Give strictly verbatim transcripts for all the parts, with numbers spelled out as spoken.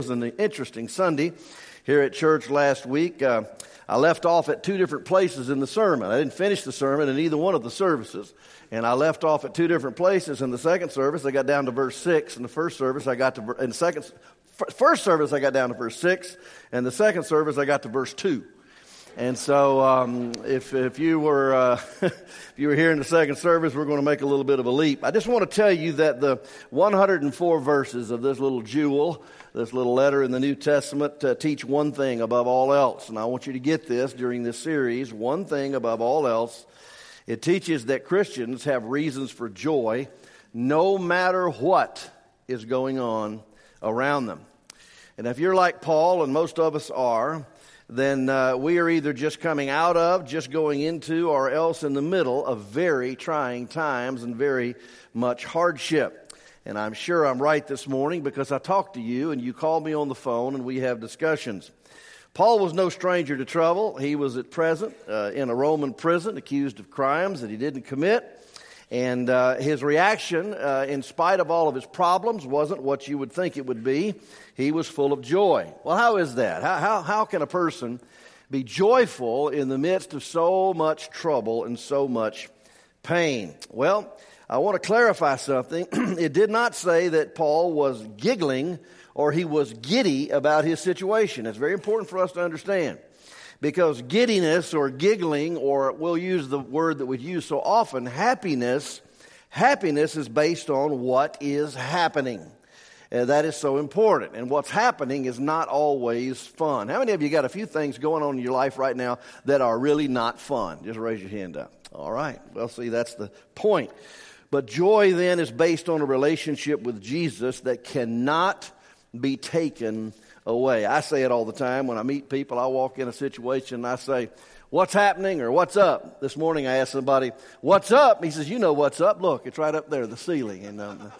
It was an interesting Sunday here at church last week. Uh, I left off at two different places in the sermon. I didn't finish the sermon in either one of the services. And I left off at two different places. In the second service, I got down to verse six. In the first service, I got to, in the second, first service, I got down to verse six. And the second service, I got to verse two. And so, um, if if you were uh, if you were here in the second service, we're going to make a little bit of a leap. I just want to tell you that the one hundred four verses of this little jewel, this little letter in the New Testament, uh, teach one thing above all else. And I want you to get this during this series. One thing above all else, it teaches that Christians have reasons for joy, no matter what is going on around them. And if you're like Paul, and most of us are, then uh, we are either just coming out of, just going into, or else in the middle of very trying times and very much hardship. And I'm sure I'm right this morning because I talked to you and you called me on the phone and we have discussions. Paul was no stranger to trouble. He was at present uh, in a Roman prison accused of crimes that he didn't commit. And uh, his reaction, uh, in spite of all of his problems, wasn't what you would think it would be. He was full of joy. Well, how is that? How, how, how can a person be joyful in the midst of so much trouble and so much pain? Well, I want to clarify something. It did not say that Paul was giggling or he was giddy about his situation. It's very important for us to understand. Because giddiness or giggling, or we'll use the word that we use so often, happiness, happiness is based on what is happening. Uh, that is so important. And what's happening is not always fun. How many of you got a few things going on in your life right now that are really not fun? Just raise your hand up. All right. Well, see, that's the point. But joy then is based on a relationship with Jesus that cannot be taken away. I say it all the time when I meet people. I walk in a situation and I say, "What's happening?" or "What's up?" This morning I asked somebody, "What's up?" He says, "You know what's up. Look, it's right up there, the ceiling." And um,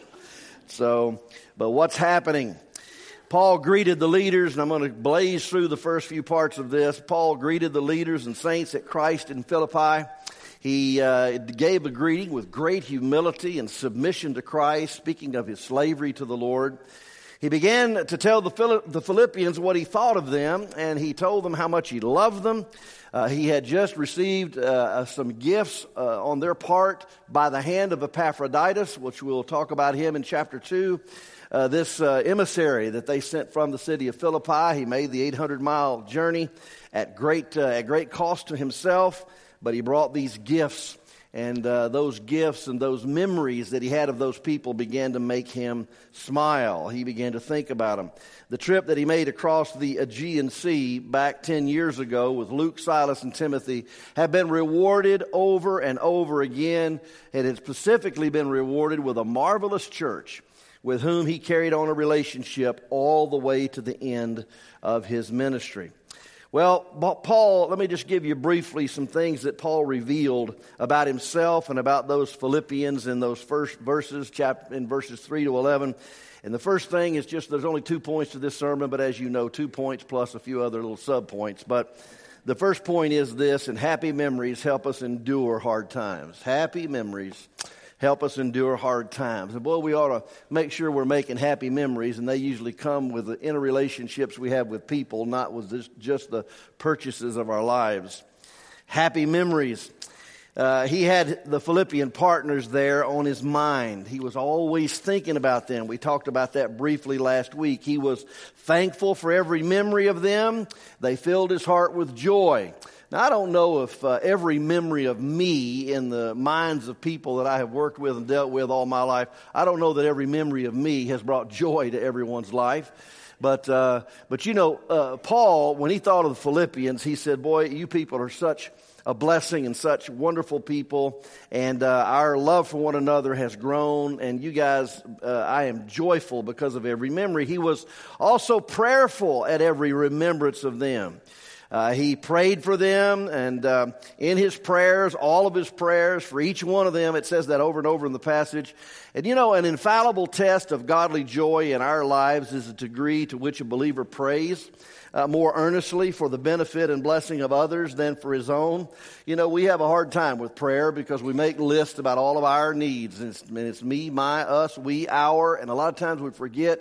so, but what's happening? Paul greeted the leaders, and I'm going to blaze through the first few parts of this. Paul greeted the leaders and saints at Christ in Philippi. He uh, gave a greeting with great humility and submission to Christ, speaking of his slavery to the Lord. He began to tell the the Philippians what he thought of them, and he told them how much he loved them. Uh, he had just received uh, some gifts uh, on their part by the hand of Epaphroditus, which we'll talk about him in chapter two. Uh, this uh, emissary that they sent from the city of Philippi, he made the eight hundred mile journey at great uh, at great cost to himself, but he brought these gifts. And uh, those gifts and those memories that he had of those people began to make him smile. He began to think about them. The trip that he made across the Aegean Sea back ten years ago with Luke, Silas, and Timothy have been rewarded over and over again. It has specifically been rewarded with a marvelous church with whom he carried on a relationship all the way to the end of his ministry. Well, Paul, let me just give you briefly some things that Paul revealed about himself and about those Philippians in those first verses, chapter, in verses three to eleven. And the first thing is just, there's only two points to this sermon, but as you know, two points plus a few other little sub-points. But the first point is this, and happy memories help us endure hard times. Happy memories help us endure hard times. And boy, we ought to make sure we're making happy memories, and they usually come with the interrelationships we have with people, not with this, just the purchases of our lives. Happy memories. Uh, he had the Philippian partners there on his mind. He was always thinking about them. We talked about that briefly last week. He was thankful for every memory of them. They filled his heart with joy. Now, I don't know if uh, every memory of me in the minds of people that I have worked with and dealt with all my life, I don't know that every memory of me has brought joy to everyone's life. But, uh, but you know, uh, Paul, when he thought of the Philippians, he said, boy, you people are such a blessing and such wonderful people, and uh, our love for one another has grown, and you guys, uh, I am joyful because of every memory. He was also prayerful at every remembrance of them. Uh, he prayed for them, and uh, in his prayers, all of his prayers, for each one of them, it says that over and over in the passage. And you know, an infallible test of godly joy in our lives is the degree to which a believer prays uh, more earnestly for the benefit and blessing of others than for his own. You know, we have a hard time with prayer because we make lists about all of our needs. And it's, and it's me, my, us, we, our, and a lot of times we forget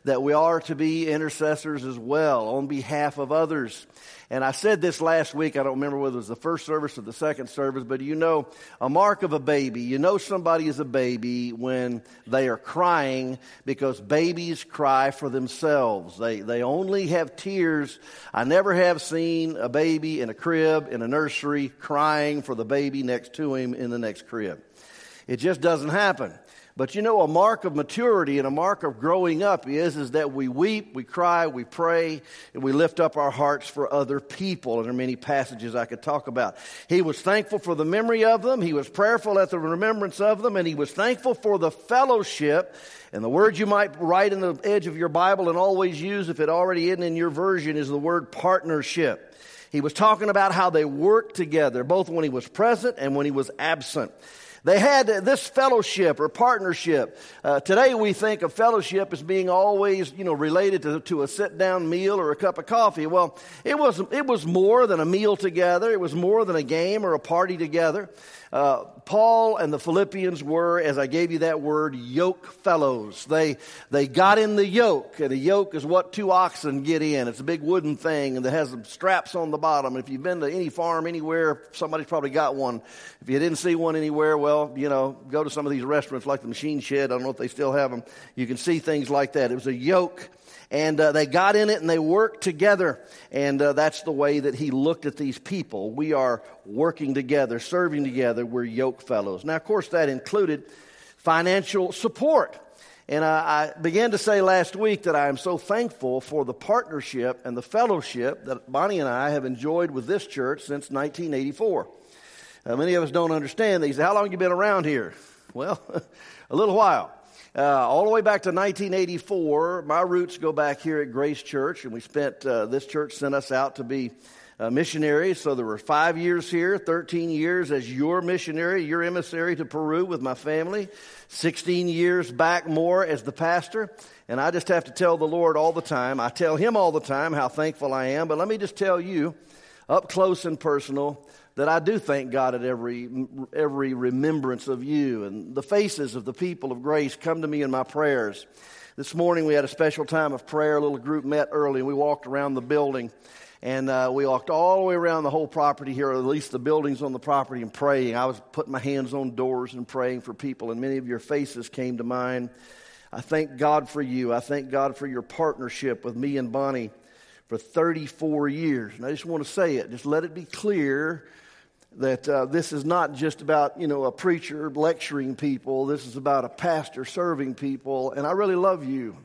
that we are to be intercessors as well on behalf of others. And I said this last week, I don't remember whether it was the first service or the second service, but you know, a mark of a baby, you know somebody is a baby when they are crying, because babies cry for themselves. They, they only have tears. I never have seen a baby in a crib, in a nursery, crying for the baby next to him in the next crib. It just doesn't happen. But you know, a mark of maturity and a mark of growing up is, is that we weep, we cry, we pray, and we lift up our hearts for other people. And there are many passages I could talk about. He was thankful for the memory of them. He was prayerful at the remembrance of them. And he was thankful for the fellowship. And the word you might write in the edge of your Bible and always use, if it already isn't in your version, is the word partnership. He was talking about how they worked together, both when he was present and when he was absent. They had this fellowship or partnership. Uh, today we think of fellowship as being always, you know, related to, to a sit-down meal or a cup of coffee. Well, it was it was more than a meal together. It was more than a game or a party together. Uh, Paul and the Philippians were, as I gave you that word, yoke fellows. They they got in the yoke, and a yoke is what two oxen get in. It's a big wooden thing, and it has some straps on the bottom. If you've been to any farm anywhere, somebody's probably got one. If you didn't see one anywhere, well, you know, go to some of these restaurants like the Machine Shed. I don't know if they still have them. You can see things like that. It was a yoke. And uh, they got in it and they worked together. And uh, that's the way that he looked at these people. We are working together, serving together. We're yoke fellows. Now, of course, that included financial support. And uh, I began to say last week that I am so thankful for the partnership and the fellowship that Bonnie and I have enjoyed with this church since nineteen eighty-four. Uh, many of us don't understand. They say, how long have you been around here? Well, a little while. Uh, all the way back to nineteen eighty-four, my roots go back here at Grace Church, and we spent, uh, this church sent us out to be uh, missionaries. So there were five years here, thirteen years as your missionary, your emissary to Peru with my family, sixteen years back more as the pastor. And I just have to tell the Lord all the time, I tell him all the time how thankful I am, but let me just tell you, up close and personal, that I do thank God at every every remembrance of you. And the faces of the people of Grace come to me in my prayers. This morning we had a special time of prayer. A little group met early, and we walked around the building. And uh, we walked all the way around the whole property here, or at least the buildings on the property, and praying. I was putting my hands on doors and praying for people, and many of your faces came to mind. I thank God for you. I thank God for your partnership with me and Bonnie for thirty-four years. And I just want to say it. Just let it be clear that uh, this is not just about, you know, a preacher lecturing people. This is about a pastor serving people. And I really love you.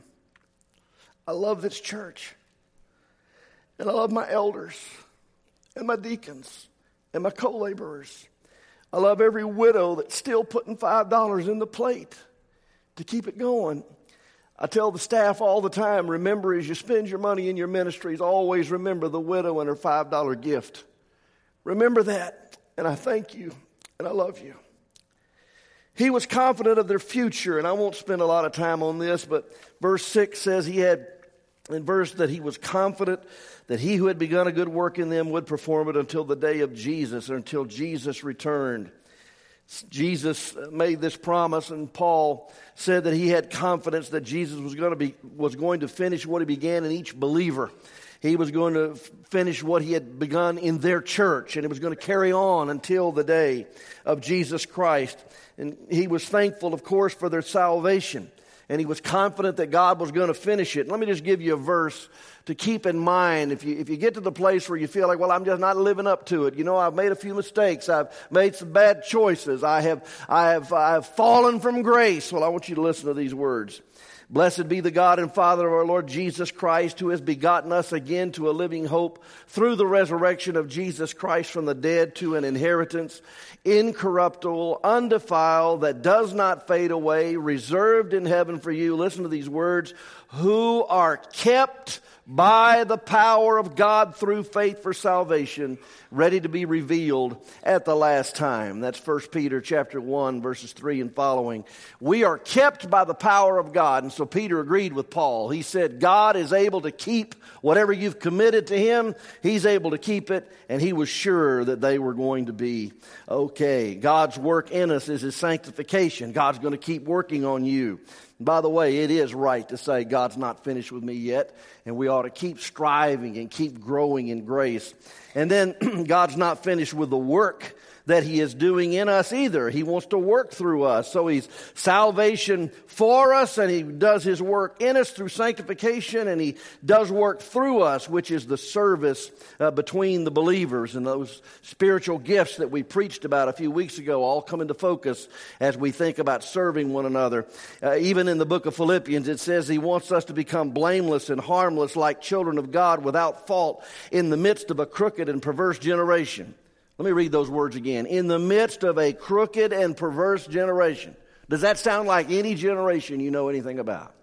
I love this church. And I love my elders and my deacons and my co-laborers. I love every widow that's still putting five dollars in the plate to keep it going. I tell the staff all the time, remember, as you spend your money in your ministries, always remember the widow and her five dollar gift. Remember that. And I thank you, and I love you. He was confident of their future, and I won't spend a lot of time on this, but verse six says he had, in verse that he was confident that he who had begun a good work in them would perform it until the day of Jesus, or until Jesus returned. Jesus made this promise, and Paul said that he had confidence that Jesus was going to be was going to finish what he began in each believer. He was going to finish what he had begun in their church, and it was going to carry on until the day of Jesus Christ. And he was thankful, of course, for their salvation, and he was confident that God was going to finish it. Let me just give you a verse to keep in mind. If you if you get to the place where you feel like, well, I'm just not living up to it. You know, I've made a few mistakes. I've made some bad choices. I have I have I have fallen from grace. Well, I want you to listen to these words. Blessed be the God and Father of our Lord Jesus Christ, who has begotten us again to a living hope through the resurrection of Jesus Christ from the dead, to an inheritance incorruptible, undefiled, that does not fade away, reserved in heaven for you. Listen to these words. Who are kept by the power of God through faith for salvation, ready to be revealed at the last time. That's First Peter chapter one, verses three and following. We are kept by the power of God. And so Peter agreed with Paul. He said, God is able to keep whatever you've committed to him. He's able to keep it. And he was sure that they were going to be okay. God's work in us is his sanctification. God's going to keep working on you. By the way, it is right to say God's not finished with me yet, and we ought to keep striving and keep growing in grace. And then God's not finished with the work that he is doing in us either. He wants to work through us. So he's salvation for us, and he does his work in us through sanctification, and he does work through us, which is the service uh, between the believers. And those spiritual gifts that we preached about a few weeks ago all come into focus as we think about serving one another. Uh, even in the book of Philippians, it says he wants us to become blameless and harmless like children of God without fault in the midst of a crooked and perverse generation. Let me read those words again. In the midst of a crooked and perverse generation. Does that sound like any generation you know anything about?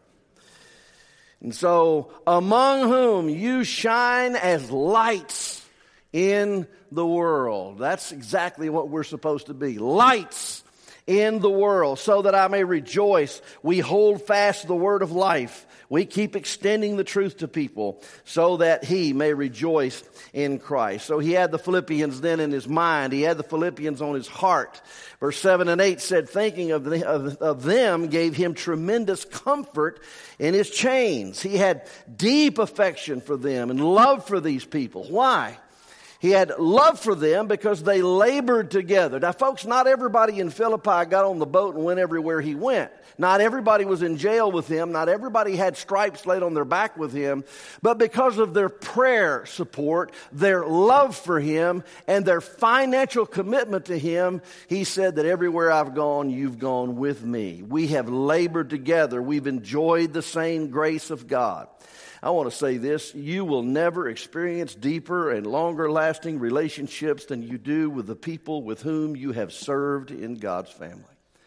And so, among whom you shine as lights in the world. That's exactly what we're supposed to be. Lights in the world, so that I may rejoice. We hold fast the word of life. We keep extending the truth to people so that he may rejoice in Christ. So he had the Philippians then in his mind. He had the Philippians on his heart. Verse seven and eight said, thinking of, the, of, of them gave him tremendous comfort in his chains. He had deep affection for them and love for these people. Why? He had love for them because they labored together. Now, folks, not everybody in Philippi got on the boat and went everywhere he went. Not everybody was in jail with him. Not everybody had stripes laid on their back with him. But because of their prayer support, their love for him, and their financial commitment to him, he said that everywhere I've gone, you've gone with me. We have labored together. We've enjoyed the same grace of God. I want to say this, you will never experience deeper and longer lasting relationships than you do with the people with whom you have served in God's family.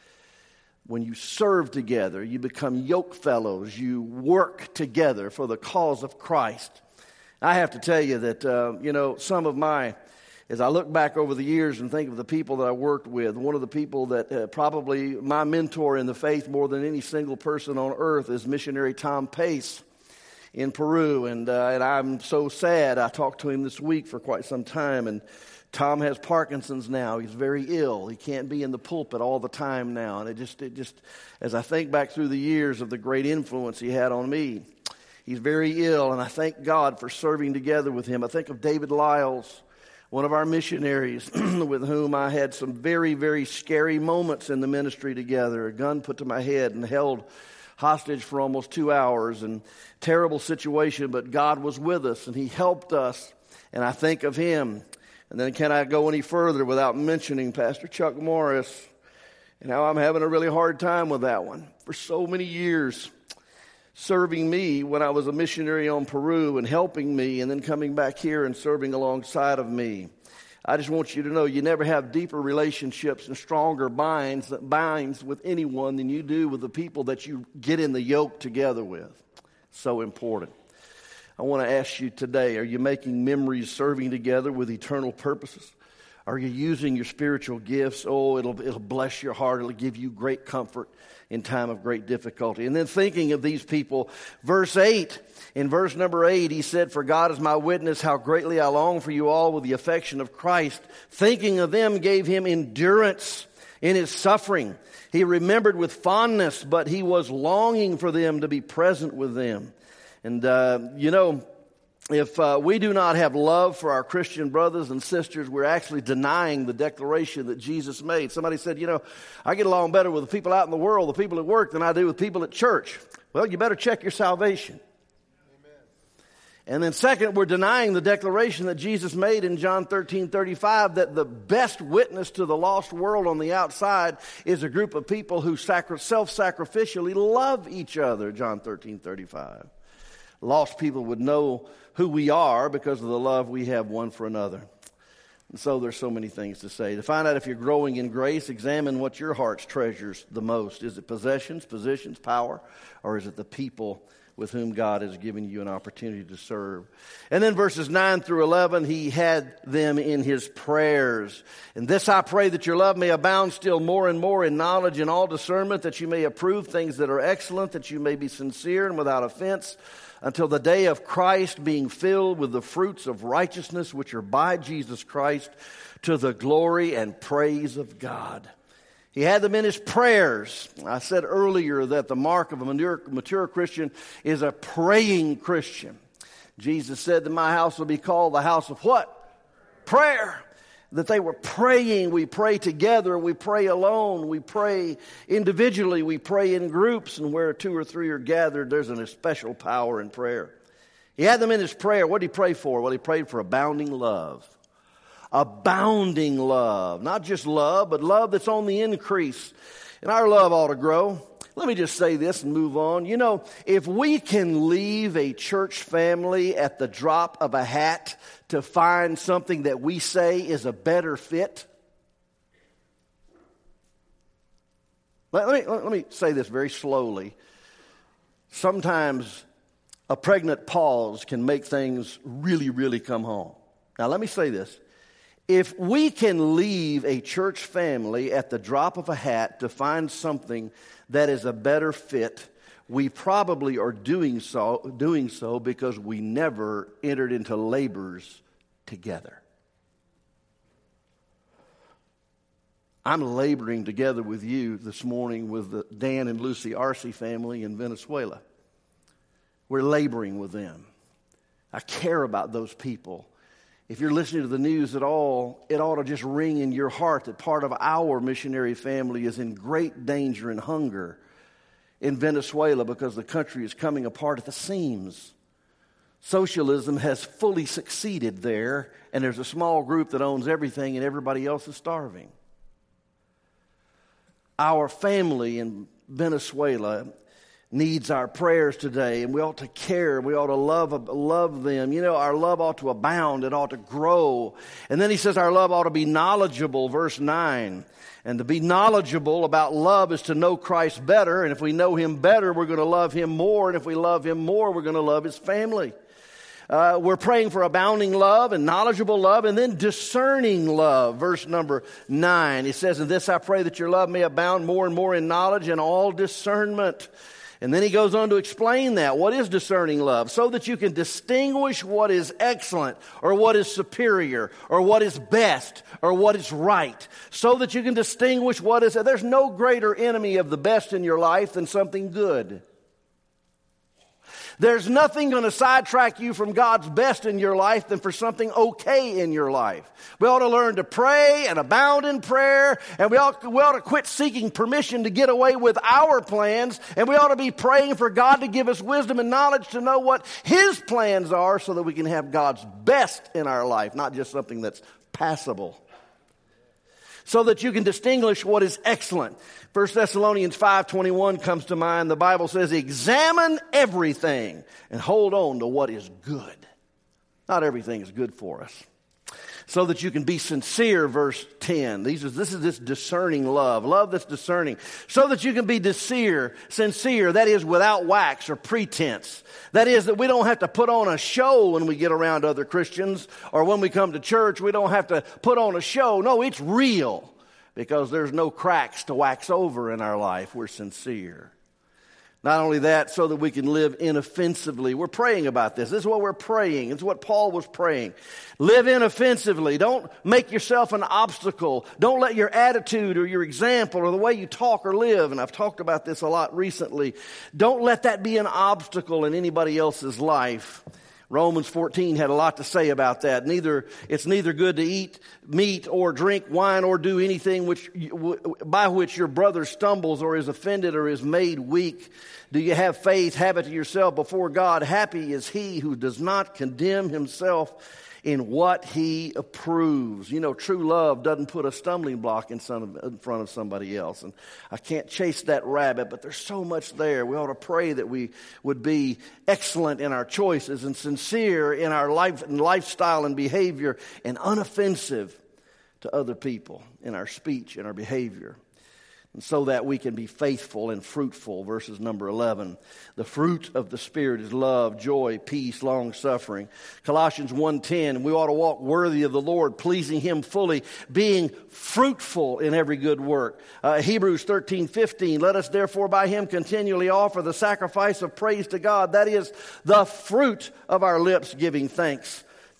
When you serve together, you become yoke fellows, you work together for the cause of Christ. I have to tell you that, uh, you know, some of my, as I look back over the years and think of the people that I worked with, one of the people that uh, probably my mentor in the faith more than any single person on earth is missionary Tom Pace in Peru, and uh, and I'm so sad. I talked to him this week for quite some time, and Tom has Parkinson's now. He's very ill. He can't be in the pulpit all the time now, and it just it just as I think back through the years of the great influence he had on me, he's very ill, and I thank God for serving together with him. I think of David Lyles, one of our missionaries with whom I had some very, very scary moments in the ministry together. A gun put to my head and held hostage for almost two hours, and terrible situation, but God was with us and he helped us, and I think of him. And then can I go any further without mentioning Pastor Chuck Morris and how I'm having a really hard time with that one. For so many years serving me when I was a missionary on Peru and helping me, and then coming back here and serving alongside of me. I just want you to know you never have deeper relationships and stronger binds that binds with anyone than you do with the people that you get in the yoke together with. So important. I want to ask you today, are you making memories serving together with eternal purposes? Are you using your spiritual gifts? Oh, it'll, it'll bless your heart. It'll give you great comfort in time of great difficulty. And then thinking of these people, verse eight, in verse number eight, he said, for God is my witness, how greatly I long for you all with the affection of Christ. Thinking of them gave him endurance in his suffering. He remembered with fondness, but he was longing for them to be present with them. And, uh, you know, if uh, we do not have love for our Christian brothers and sisters, we're actually denying the declaration that Jesus made. Somebody said, you know, I get along better with the people out in the world, the people at work, than I do with people at church. Well, you better check your salvation. Amen. And then second, we're denying the declaration that Jesus made in John thirteen thirty-five that the best witness to the lost world on the outside is a group of people who sacri- self-sacrificially love each other, John thirteen thirty-five. Lost people would know who we are because of the love we have one for another. And so there's so many things to say. To find out if you're growing in grace, examine what your heart treasures the most. Is it possessions, positions, power, or is it the people with whom God has given you an opportunity to serve? And then verses nine through eleven, he had them in his prayers. And this I pray, that your love may abound still more and more in knowledge and all discernment, that you may approve things that are excellent, that you may be sincere and without offense, until the day of Christ, being filled with the fruits of righteousness which are by Jesus Christ, to the glory and praise of God. He had them in his prayers. I said earlier that the mark of a mature, mature Christian is a praying Christian. Jesus said that my house will be called the house of what? Prayer. That they were praying. We pray together. We pray alone. We pray individually. We pray in groups. And where two or three are gathered, there's an special power in prayer. He had them in his prayer. What did he pray for? Well, he prayed for abounding love. Abounding love. Not just love, but love that's on the increase. And our love ought to grow. Let me just say this and move on. You know, if we can leave a church family at the drop of a hat to find something that we say is a better fit. Let, let, me, let me say this very slowly. Sometimes a pregnant pause can make things really, really come home. Now, let me say this. If we can leave a church family at the drop of a hat to find something that is a better fit, we probably are doing so, doing so because we never entered into labors together. I'm laboring together with you this morning with the Dan and Lucy Arce family in Venezuela. We're laboring with them. I care about those people. If you're listening to the news at all, it ought to just ring in your heart that part of our missionary family is in great danger and hunger in Venezuela because the country is coming apart at the seams. Socialism has fully succeeded there, and there's a small group that owns everything and everybody else is starving. Our family in Venezuela needs our prayers today, and we ought to care. We ought to love love them. You know, our love ought to abound. It ought to grow. And then he says our love ought to be knowledgeable, verse nine. And to be knowledgeable about love is to know Christ better. And if we know him better, we're going to love him more. And if we love him more, we're going to love his family. Uh, we're praying for abounding love and knowledgeable love and then discerning love. Verse number nine, he says, "In this I pray that your love may abound more and more in knowledge and all discernment." And then he goes on to explain that. What is discerning love? So that you can distinguish what is excellent or what is superior or what is best or what is right. So that you can distinguish what is... There's no greater enemy of the best in your life than something good. There's nothing going to sidetrack you from God's best in your life than for something okay in your life. We ought to learn to pray and abound in prayer, and we ought, we ought to quit seeking permission to get away with our plans, and we ought to be praying for God to give us wisdom and knowledge to know what his plans are so that we can have God's best in our life, not just something that's passable. So that you can distinguish what is excellent. First Thessalonians five twenty-one comes to mind. The Bible says, examine everything and hold on to what is good. Not everything is good for us. So that you can be sincere, verse ten. These is, this is this discerning love. Love that's discerning. So that you can be sincere, sincere, that is without wax or pretense. That is that we don't have to put on a show when we get around other Christians or when we come to church. We don't have to put on a show. No, it's real because there's no cracks to wax over in our life. We're sincere. Not only that, so that we can live inoffensively. We're praying about this. This is what we're praying. It's what Paul was praying. Live inoffensively. Don't make yourself an obstacle. Don't let your attitude or your example or the way you talk or live, and I've talked about this a lot recently, don't let that be an obstacle in anybody else's life. Romans fourteen had a lot to say about that. Neither it's neither good to eat meat or drink wine or do anything which by which your brother stumbles or is offended or is made weak. Do you have faith? Have it to yourself before God. Happy is he who does not condemn himself in what he approves. You know, true love doesn't put a stumbling block in front of somebody else. And I can't chase that rabbit, but there's so much there. We ought to pray that we would be excellent in our choices and sincere in our life and lifestyle and behavior and unoffensive to other people in our speech and our behavior. And so that we can be faithful and fruitful. Verses number eleven. The fruit of the Spirit is love, joy, peace, long-suffering. Colossians one ten. We ought to walk worthy of the Lord, pleasing him fully, being fruitful in every good work. Uh, Hebrews thirteen fifteen. Let us therefore by him continually offer the sacrifice of praise to God. That is the fruit of our lips giving thanks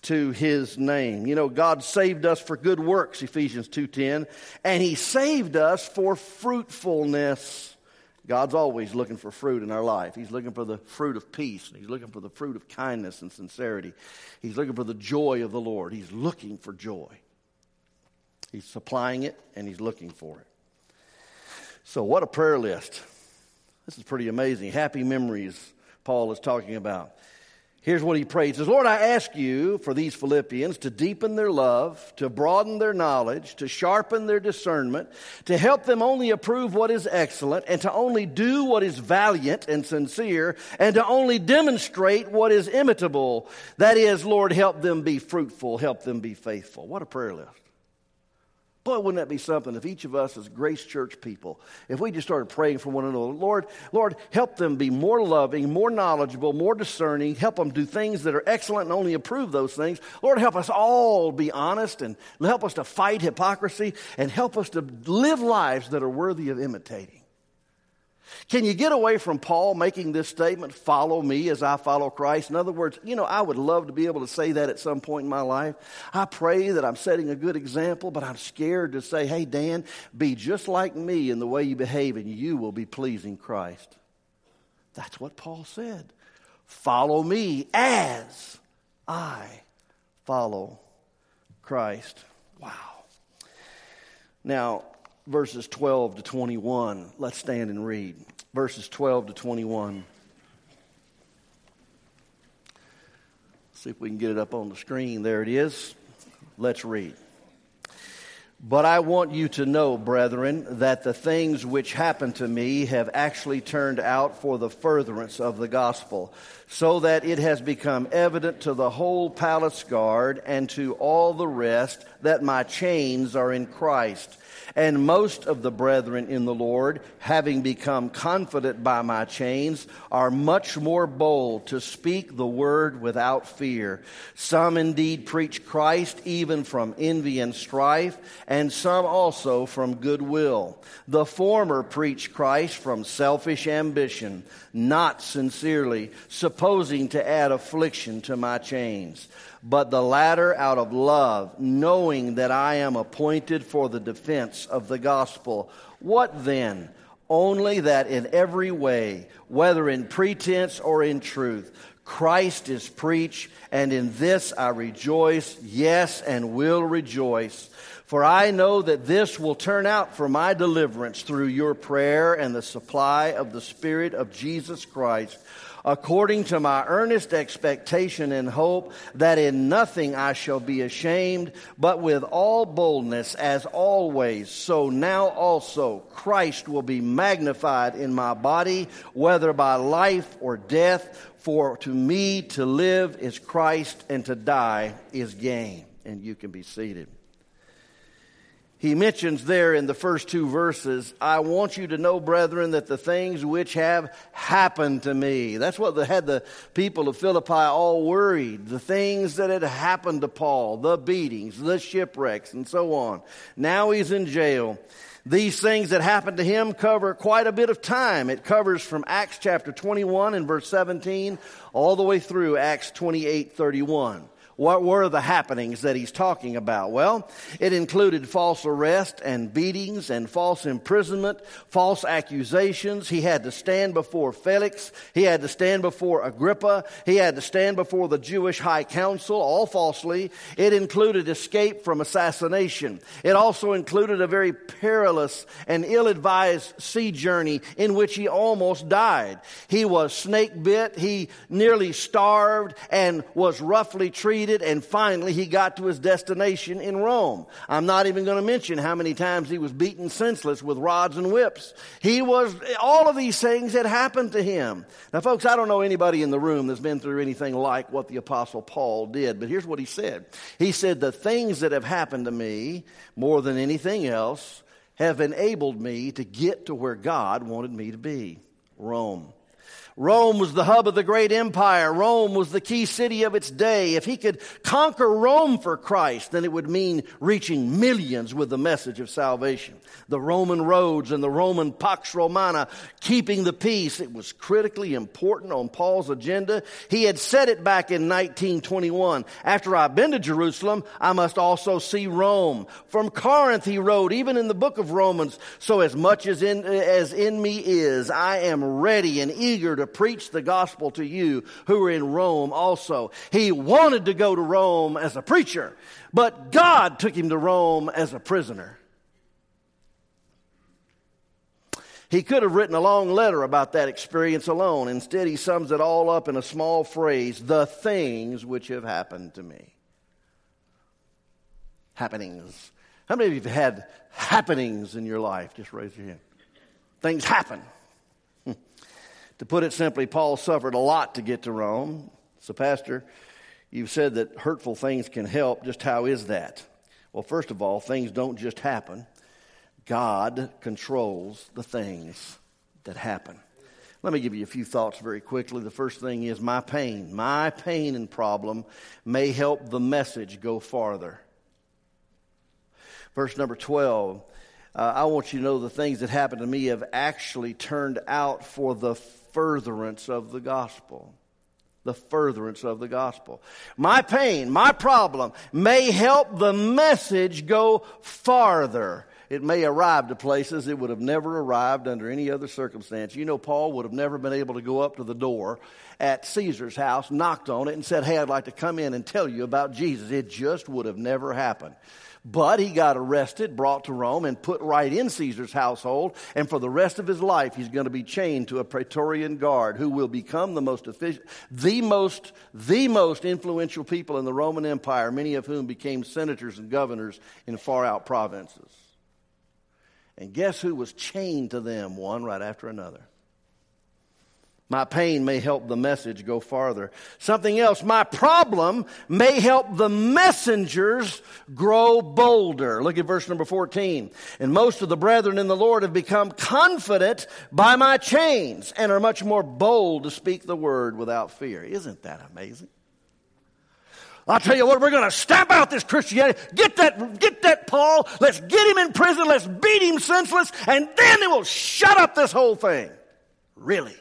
to his name. You know, God saved us for good works, Ephesians two ten, and he saved us for fruitfulness. God's always looking for fruit in our life. He's looking for the fruit of peace. He's looking for the fruit of kindness and sincerity. He's looking for the joy of the Lord. He's looking for joy. He's supplying it, and he's looking for it. So what a prayer list. This is pretty amazing. Happy memories Paul is talking about. Here's what he prays. He says, Lord, I ask you for these Philippians to deepen their love, to broaden their knowledge, to sharpen their discernment, to help them only approve what is excellent, and to only do what is valiant and sincere, and to only demonstrate what is imitable. That is, Lord, help them be fruitful, help them be faithful. What a prayer list. Boy, wouldn't that be something if each of us as Grace Church people, if we just started praying for one another, Lord, Lord, help them be more loving, more knowledgeable, more discerning, help them do things that are excellent and only approve those things. Lord, help us all be honest and help us to fight hypocrisy and help us to live lives that are worthy of imitating. Can you get away from Paul making this statement, follow me as I follow Christ? In other words, you know, I would love to be able to say that at some point in my life. I pray that I'm setting a good example, but I'm scared to say, hey, Dan, be just like me in the way you behave and you will be pleasing Christ. That's what Paul said. Follow me as I follow Christ. Wow. Now, verses twelve to twenty-one. Let's stand and read. Verses twelve to twenty-one. See if we can get it up on the screen. There it is. Let's read. But I want you to know, brethren, that the things which happened to me have actually turned out for the furtherance of the gospel, so that it has become evident to the whole palace guard and to all the rest that my chains are in Christ. And most of the brethren in the Lord, having become confident by my chains, are much more bold to speak the word without fear. Some indeed preach Christ even from envy and strife, and some also from goodwill. The former preach Christ from selfish ambition, not sincerely, supposing to add affliction to my chains. But the latter out of love, knowing that I am appointed for the defense of the gospel. What then? Only that in every way, whether in pretense or in truth, Christ is preached, and in this I rejoice, yes, and will rejoice. For I know that this will turn out for my deliverance through your prayer and the supply of the Spirit of Jesus Christ, according to my earnest expectation and hope that in nothing I shall be ashamed, but with all boldness as always, so now also Christ will be magnified in my body, whether by life or death. For to me to live is Christ, and to die is gain. And you can be seated. He mentions there in the first two verses, I want you to know, brethren, that the things which have happened to me. That's what the, had the people of Philippi all worried. The things that had happened to Paul, the beatings, the shipwrecks, and so on. Now he's in jail. These things that happened to him cover quite a bit of time. It covers from Acts chapter twenty-one and verse seventeen all the way through Acts twenty-eight thirty-one. What were the happenings that he's talking about? Well, it included false arrest and beatings and false imprisonment, false accusations. He had to stand before Felix. He had to stand before Agrippa. He had to stand before the Jewish high council, all falsely. It included escape from assassination. It also included a very perilous and ill-advised sea journey in which he almost died. He was snake bit. He nearly starved and was roughly treated. And finally, he got to his destination in Rome. I'm not even going to mention how many times he was beaten senseless with rods and whips. He was, all of these things had happened to him. Now, folks, I don't know anybody in the room that's been through anything like what the Apostle Paul did, but here's what he said. He said, the things that have happened to me, more than anything else, have enabled me to get to where God wanted me to be, Rome. Rome was the hub of the great empire. Rome was the key city of its day. If he could conquer Rome for Christ, then it would mean reaching millions with the message of salvation. The Roman roads and the Roman Pax Romana, keeping the peace, it was critically important on Paul's agenda. He had said it back in nineteen twenty-one. After I've been to Jerusalem, I must also see Rome. From Corinth, he wrote, even in the book of Romans, so as much as in, as in me is, I am ready and eager to preach the gospel to you who are in Rome also. He wanted to go to Rome as a preacher, but God took him to Rome as a prisoner. He could have written a long letter about that experience alone. Instead, he sums it all up in a small phrase, the things which have happened to me. Happenings. How many of you have had happenings in your life? Just raise your hand. Things happen. To put it simply, Paul suffered a lot to get to Rome. So, Pastor, you've said that hurtful things can help. Just how is that? Well, first of all, things don't just happen. God controls the things that happen. Let me give you a few thoughts very quickly. The first thing is my pain. My pain and problem may help the message go farther. Verse number twelve. Uh, I want you to know the things that happened to me have actually turned out for the furtherance of the gospel. The furtherance of the gospel. My pain, my problem may help the message go farther. It may arrive to places it would have never arrived under any other circumstance. You know, Paul would have never been able to go up to the door at Caesar's house, knocked on it, and said, hey, I'd like to come in and tell you about Jesus. It just would have never happened. But he got arrested, brought to Rome, and put right in Caesar's household. And for the rest of his life, he's going to be chained to a Praetorian guard who will become the most efficient, the most, the most influential people in the Roman Empire, many of whom became senators and governors in far-out provinces. And guess who was chained to them, one right after another? My pain may help the message go farther. Something else, my problem may help the messengers grow bolder. Look at verse number fourteen. And most of the brethren in the Lord have become confident by my chains and are much more bold to speak the word without fear. Isn't that amazing? I'll tell you what, we're going to stamp out this Christianity. Get that, get that Paul. Let's get him in prison. Let's beat him senseless. And then it will shut up this whole thing. Really?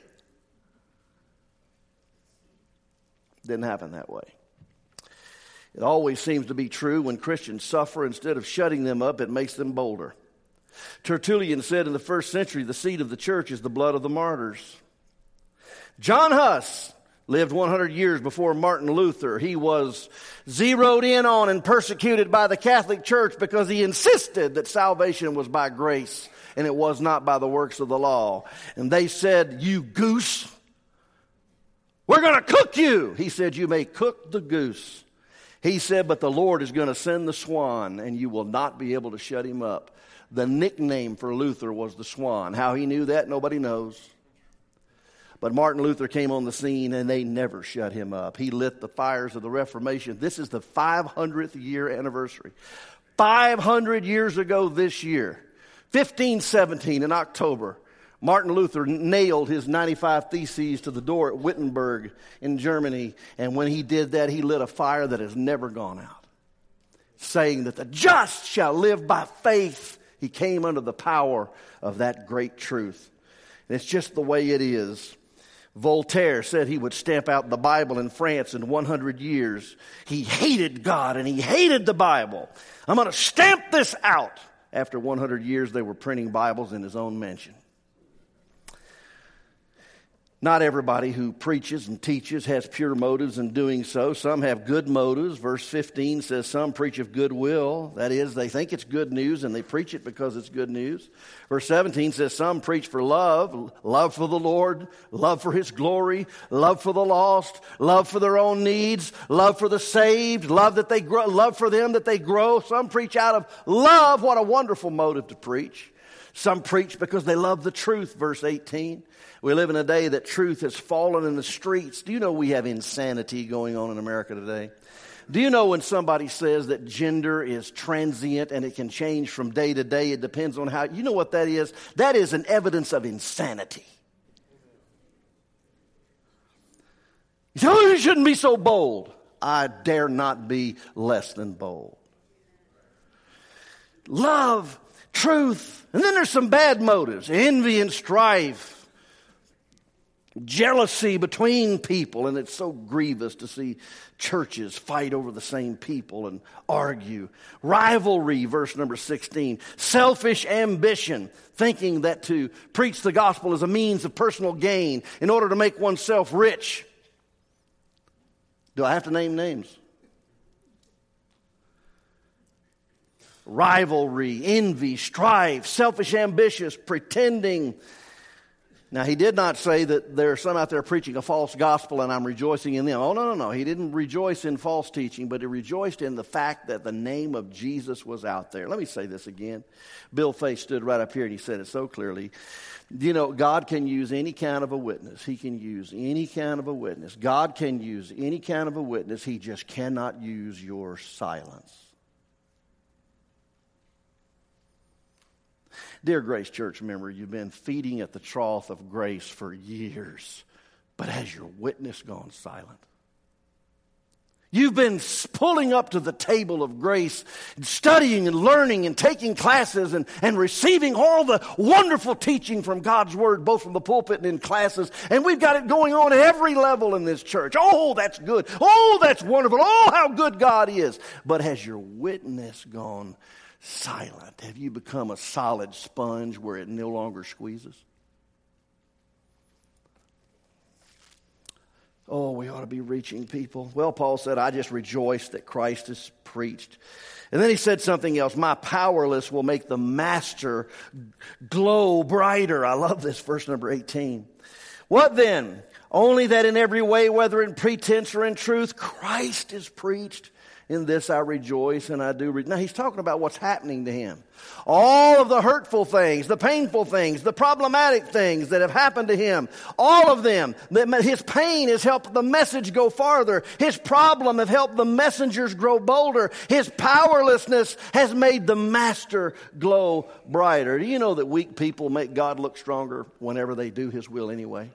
Didn't happen that way. It always seems to be true when Christians suffer. Instead of shutting them up, it makes them bolder. Tertullian said in the first century, the seed of the church is the blood of the martyrs. John Huss lived one hundred years before Martin Luther. He was zeroed in on and persecuted by the Catholic Church because he insisted that salvation was by grace and it was not by the works of the law. And they said, you goose, we're going to cook you. He said, you may cook the goose. He said, but the Lord is going to send the swan and you will not be able to shut him up. The nickname for Luther was the Swan. How he knew that, nobody knows. But Martin Luther came on the scene and they never shut him up. He lit the fires of the Reformation. This is the five hundredth year anniversary. five hundred years ago this year, fifteen seventeen in October, Martin Luther nailed his ninety-five Theses to the door at Wittenberg in Germany. And when he did that, he lit a fire that has never gone out, saying that the just shall live by faith. He came under the power of that great truth. And it's just the way it is. Voltaire said he would stamp out the Bible in France in one hundred years. He hated God and he hated the Bible. I'm going to stamp this out. After one hundred years, they were printing Bibles in his own mansion. Not everybody who preaches and teaches has pure motives in doing so. Some have good motives. Verse fifteen says some preach of goodwill. That is, they think it's good news and they preach it because it's good news. Verse seventeen says some preach for love, love for the Lord, love for His glory, love for the lost, love for their own needs, love for the saved, love that they grow, love for them that they grow. Some preach out of love. What a wonderful motive to preach. Some preach because they love the truth. Verse eighteen. We live in a day that truth has fallen in the streets. Do you know we have insanity going on in America today? Do you know when somebody says that gender is transient and it can change from day to day? It depends on how. You know what that is? That is an evidence of insanity. You say, oh, you shouldn't be so bold. I dare not be less than bold. Love, truth, and then there's some bad motives, envy and strife, jealousy between people, and it's so grievous to see churches fight over the same people and argue. Rivalry, verse number sixteen, selfish ambition, thinking that to preach the gospel is a means of personal gain in order to make oneself rich. Do I have to name names? Rivalry, envy, strife, selfish ambitions, pretending. Now, he did not say that there are some out there preaching a false gospel and I'm rejoicing in them. Oh, no, no, no. He didn't rejoice in false teaching, but he rejoiced in the fact that the name of Jesus was out there. Let me say this again. Bill Faith stood right up here and he said it so clearly. You know, God can use any kind of a witness. He can use any kind of a witness. God can use any kind of a witness. He just cannot use your silence. Dear Grace Church member, you've been feeding at the trough of grace for years, but has your witness gone silent? You've been pulling up to the table of grace, studying and learning and taking classes and, and receiving all the wonderful teaching from God's Word, both from the pulpit and in classes. And we've got it going on at every level in this church. Oh, that's good. Oh, that's wonderful. Oh, how good God is. But has your witness gone silent? Have you become a solid sponge where it no longer squeezes? Oh, we ought to be reaching people. Well, Paul said, I just rejoice that Christ is preached. And then he said something else. My powerless will make the master glow brighter. I love this, verse number eighteen. What then? Only that in every way, whether in pretense or in truth, Christ is preached. In this I rejoice and I do. Re- now he's talking about what's happening to him. All of the hurtful things, the painful things, the problematic things that have happened to him. All of them. His pain has helped the message go farther. His problem has helped the messengers grow bolder. His powerlessness has made the master glow brighter. Do you know that weak people make God look stronger whenever they do His will anyway?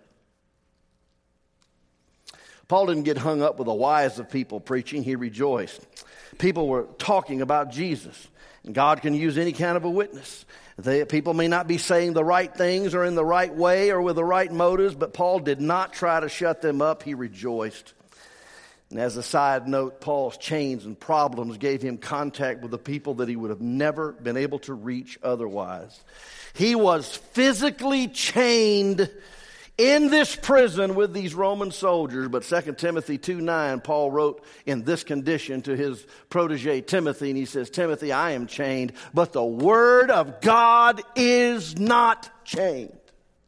Paul didn't get hung up with the whys of people preaching. He rejoiced. People were talking about Jesus. And God can use any kind of a witness. They, people may not be saying the right things or in the right way or with the right motives, but Paul did not try to shut them up. He rejoiced. And as a side note, Paul's chains and problems gave him contact with the people that he would have never been able to reach otherwise. He was physically chained in this prison with these Roman soldiers. But Second Timothy two nine, Paul wrote in this condition to his protege Timothy, and he says, Timothy, I am chained, but the word of God is not chained.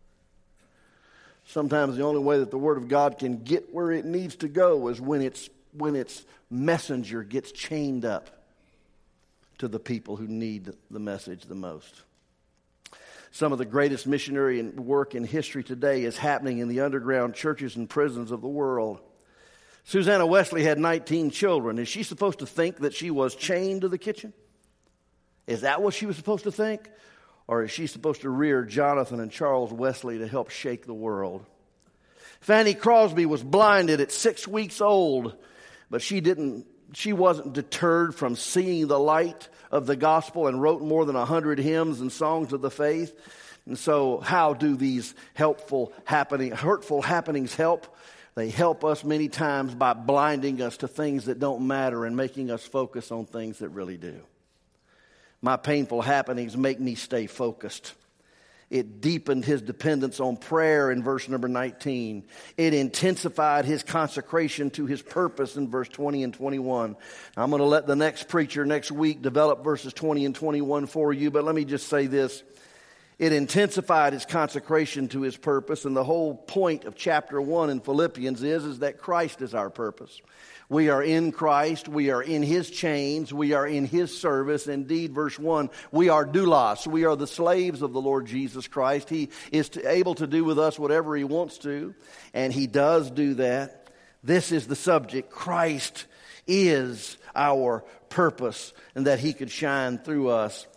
Sometimes the only way that the word of God can get where it needs to go is when its when its messenger gets chained up to the people who need the message the most. Some of the greatest missionary work in history today is happening in the underground churches and prisons of the world. Susanna Wesley had nineteen children. Is she supposed to think that she was chained to the kitchen? Is that what she was supposed to think? Or is she supposed to rear Jonathan and Charles Wesley to help shake the world? Fanny Crosby was blinded at six weeks old, but she didn't. She wasn't deterred from seeing the light of the gospel and wrote more than a hundred hymns and songs of the faith. And so how do these helpful happening, hurtful happenings help? They help us many times by blinding us to things that don't matter and making us focus on things that really do. My painful happenings make me stay focused. It deepened his dependence on prayer in verse number nineteen. It intensified his consecration to his purpose in verse twenty and twenty-one. I'm going to let the next preacher next week develop verses twenty and twenty-one for you, but let me just say this. It intensified his consecration to his purpose, and the whole point of chapter one in Philippians is, is that Christ is our purpose. We are in Christ. We are in His chains. We are in His service. Indeed, verse one, we are doulos. We are the slaves of the Lord Jesus Christ. He is to, able to do with us whatever He wants to, and He does do that. This is the subject. Christ is our purpose, and that He could shine through us.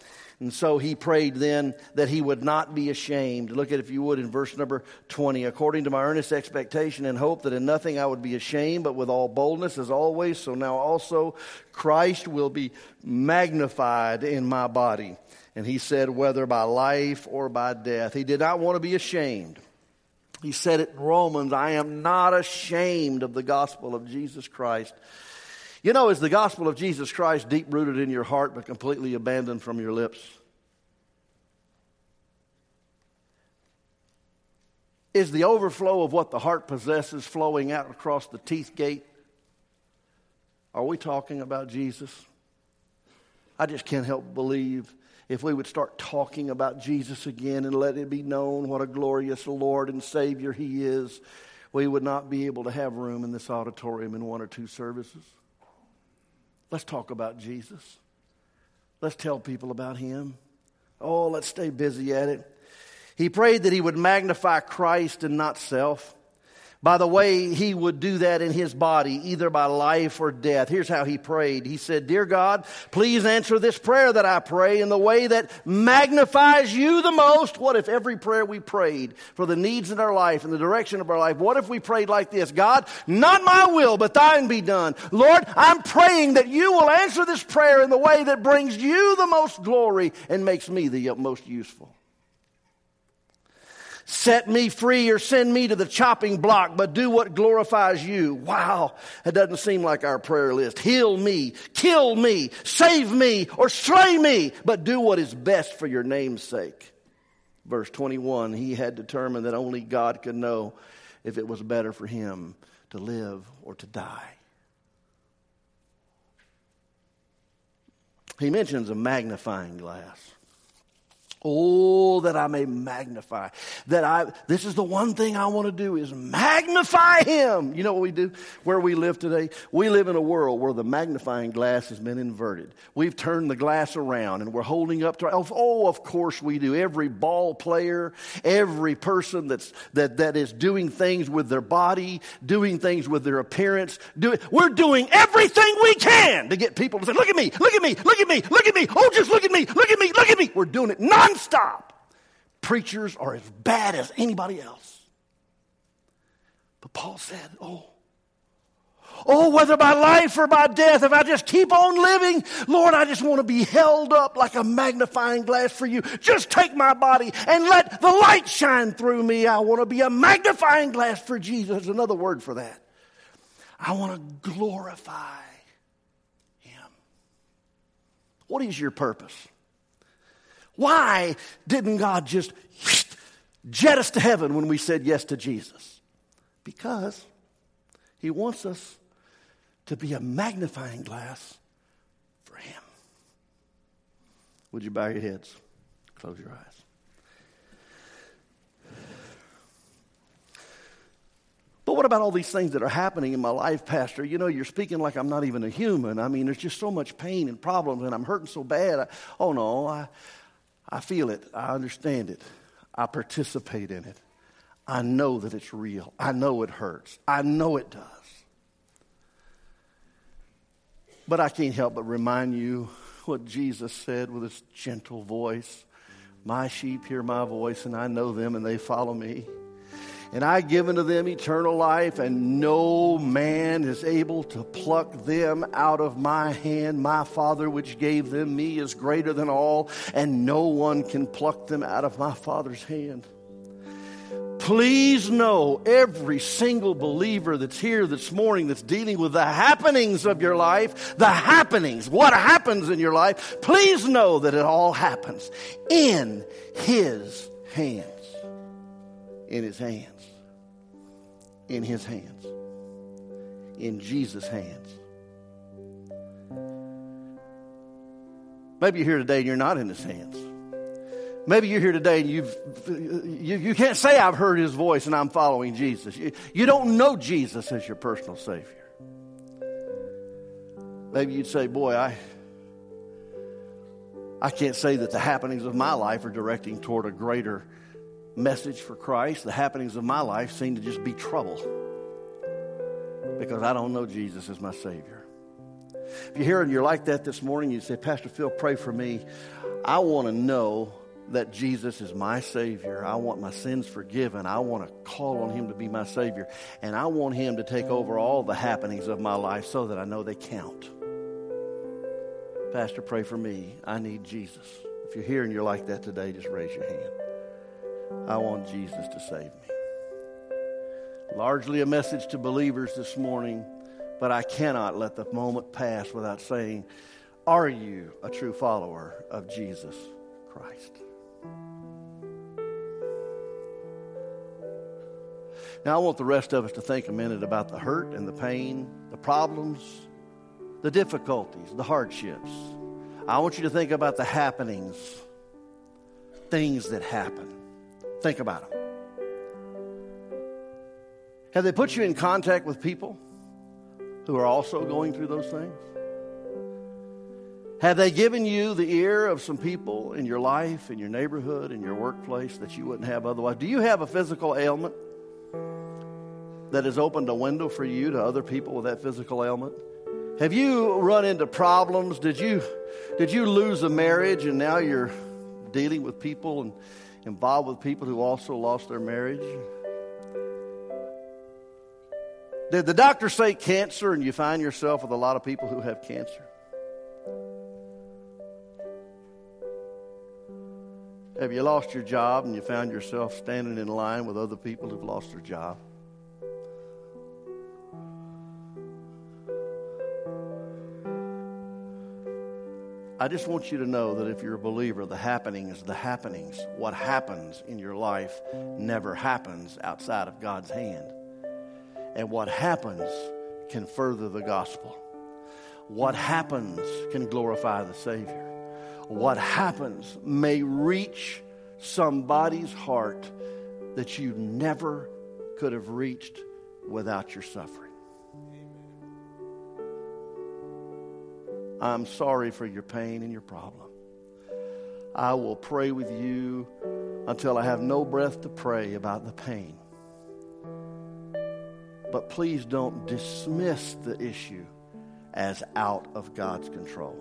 And so he prayed then that he would not be ashamed. Look at it if you would in verse number twenty. According to my earnest expectation and hope that in nothing I would be ashamed, but with all boldness as always, so now also Christ will be magnified in my body. And he said, whether by life or by death. He did not want to be ashamed. He said it in Romans, I am not ashamed of the gospel of Jesus Christ. You know, is the gospel of Jesus Christ deep-rooted in your heart but completely abandoned from your lips? Is the overflow of what the heart possesses flowing out across the teeth gate? Are we talking about Jesus? I just can't help but believe if we would start talking about Jesus again and let it be known what a glorious Lord and Savior He is, we would not be able to have room in this auditorium in one or two services. Let's talk about Jesus. Let's tell people about Him. Oh, let's stay busy at it. He prayed that he would magnify Christ and not self. By the way, he would do that in his body, either by life or death. Here's how he prayed. He said, Dear God, please answer this prayer that I pray in the way that magnifies you the most. What if every prayer we prayed for the needs in our life and the direction of our life, what if we prayed like this? God, not my will, but thine be done. Lord, I'm praying that you will answer this prayer in the way that brings you the most glory and makes me the most useful. Set me free or send me to the chopping block, but do what glorifies you. Wow, it doesn't seem like our prayer list. Heal me, kill me, save me, or slay me, but do what is best for your name's sake. Verse twenty-one, he had determined that only God could know if it was better for him to live or to die. He mentions a magnifying glass. Oh, that I may magnify. That I, this is the one thing I want to do is magnify Him. You know what we do? Where we live today? We live in a world where the magnifying glass has been inverted. We've turned the glass around and we're holding up to, oh, of course we do. Every ball player, every person that's, that, that is doing things with their body, doing things with their appearance, do, we're doing everything we can to get people to say, look at me, look at me, look at me, look at me. Oh, just look at me, look at me, look at me. We're doing it non Stop. Preachers are as bad as anybody else. But Paul said, oh, oh, whether by life or by death, if I just keep on living, Lord, I just want to be held up like a magnifying glass for you. Just take my body and let the light shine through me. I want to be a magnifying glass for Jesus. There's another word for that. I want to glorify Him. What is your purpose? Why didn't God just jet us to heaven when we said yes to Jesus? Because He wants us to be a magnifying glass for Him. Would you bow your heads? Close your eyes. But what about all these things that are happening in my life, Pastor? You know, you're speaking like I'm not even a human. I mean, there's just so much pain and problems, and I'm hurting so bad. I, oh, no, I... I feel it. I understand it. I participate in it. I know that it's real. I know it hurts. I know it does. But I can't help but remind you what Jesus said with His gentle voice. My sheep hear my voice, and I know them, and they follow me. And I give unto them eternal life, and no man is able to pluck them out of my hand. My Father which gave them me is greater than all, and no one can pluck them out of my Father's hand. Please know, every single believer that's here this morning that's dealing with the happenings of your life, the happenings, what happens in your life, please know that it all happens in His hands. In His hands. In His hands. In Jesus' hands. Maybe you're here today and you're not in His hands. Maybe you're here today and you've, you, you can't say I've heard His voice and I'm following Jesus. You, you don't know Jesus as your personal Savior. Maybe you'd say, boy, I, I can't say that the happenings of my life are directing toward a greater message for Christ. The happenings of my life seem to just be trouble because I don't know Jesus as my Savior. If you're here and you're like that this morning, you say, Pastor Phil, pray for me. I want to know that Jesus is my Savior. I want my sins forgiven. I want to call on Him to be my Savior. And I want Him to take over all the happenings of my life so that I know they count. Pastor, pray for me. I need Jesus. If you're here and you're like that today, just raise your hand. I want Jesus to save me. Largely a message to believers this morning, but I cannot let the moment pass without saying, are you a true follower of Jesus Christ? Now, I want the rest of us to think a minute about the hurt and the pain, the problems, the difficulties, the hardships. I want you to think about the happenings, things that happen. Think about them. Have they put you in contact with people who are also going through those things? Have they given you the ear of some people in your life, in your neighborhood, in your workplace that you wouldn't have otherwise? Do you have a physical ailment that has opened a window for you to other people with that physical ailment? Have you run into problems? Did you, did you lose a marriage and now you're dealing with people and involved with people who also lost their marriage? Did the doctor say cancer and you find yourself with a lot of people who have cancer? Have you lost your job and you found yourself standing in line with other people who've lost their job? I just want you to know that if you're a believer, the happenings, the happenings, what happens in your life never happens outside of God's hand. And what happens can further the gospel. What happens can glorify the Savior. What happens may reach somebody's heart that you never could have reached without your suffering. I'm sorry for your pain and your problem. I will pray with you until I have no breath to pray about the pain. But please don't dismiss the issue as out of God's control.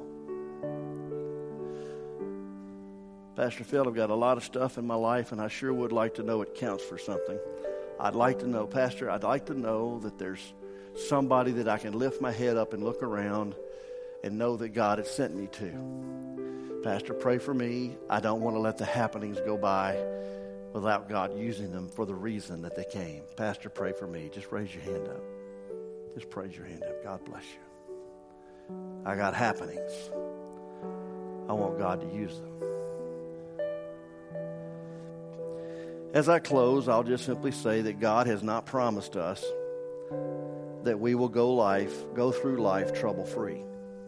Pastor Phil, I've got a lot of stuff in my life, and I sure would like to know it counts for something. I'd like to know, Pastor, I'd like to know that there's somebody that I can lift my head up and look around and know that God has sent me to. Pastor, pray for me. I don't want to let the happenings go by without God using them for the reason that they came. Pastor, pray for me. Just raise your hand up. Just raise your hand up. God bless you. I got happenings. I want God to use them. As I close, I'll just simply say that God has not promised us that we will go life, go through life trouble-free.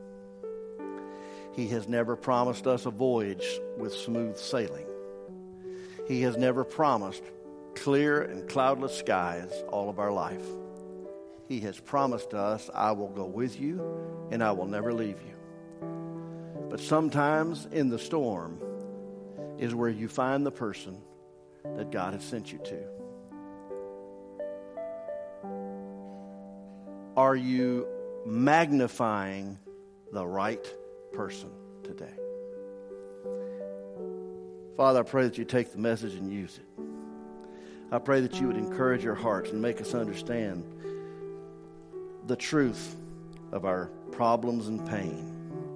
He has never promised us a voyage with smooth sailing. He has never promised clear and cloudless skies all of our life. He has promised us, I will go with you and I will never leave you. But sometimes in the storm is where you find the person that God has sent you to. Are you magnifying the right person today? Father, I pray that you take the message and use it. I pray that you would encourage our hearts and make us understand the truth of our problems and pain.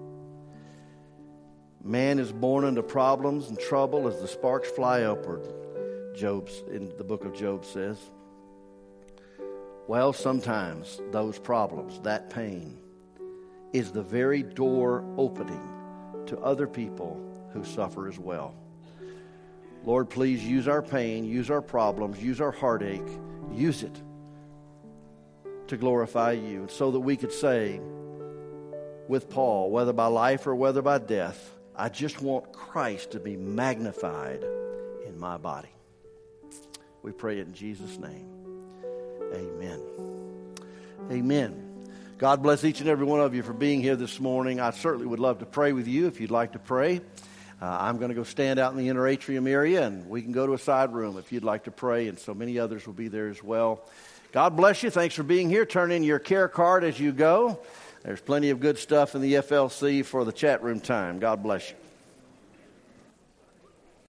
Man is born into problems and trouble as the sparks fly upward, Job's in the book of Job says. Well, sometimes those problems, that pain, is the very door opening to other people who suffer as well. Lord, please use our pain, use our problems, use our heartache, use it to glorify you, so that we could say with Paul, whether by life or whether by death, I just want Christ to be magnified in my body. We pray it in Jesus' name. Amen. Amen. God bless each and every one of you for being here this morning. I certainly would love to pray with you if you'd like to pray. Uh, I'm going to go stand out in the inner atrium area, and we can go to a side room if you'd like to pray, and so many others will be there as well. God bless you. Thanks for being here. Turn in your care card as you go. There's plenty of good stuff in the F L C for the chat room time. God bless you.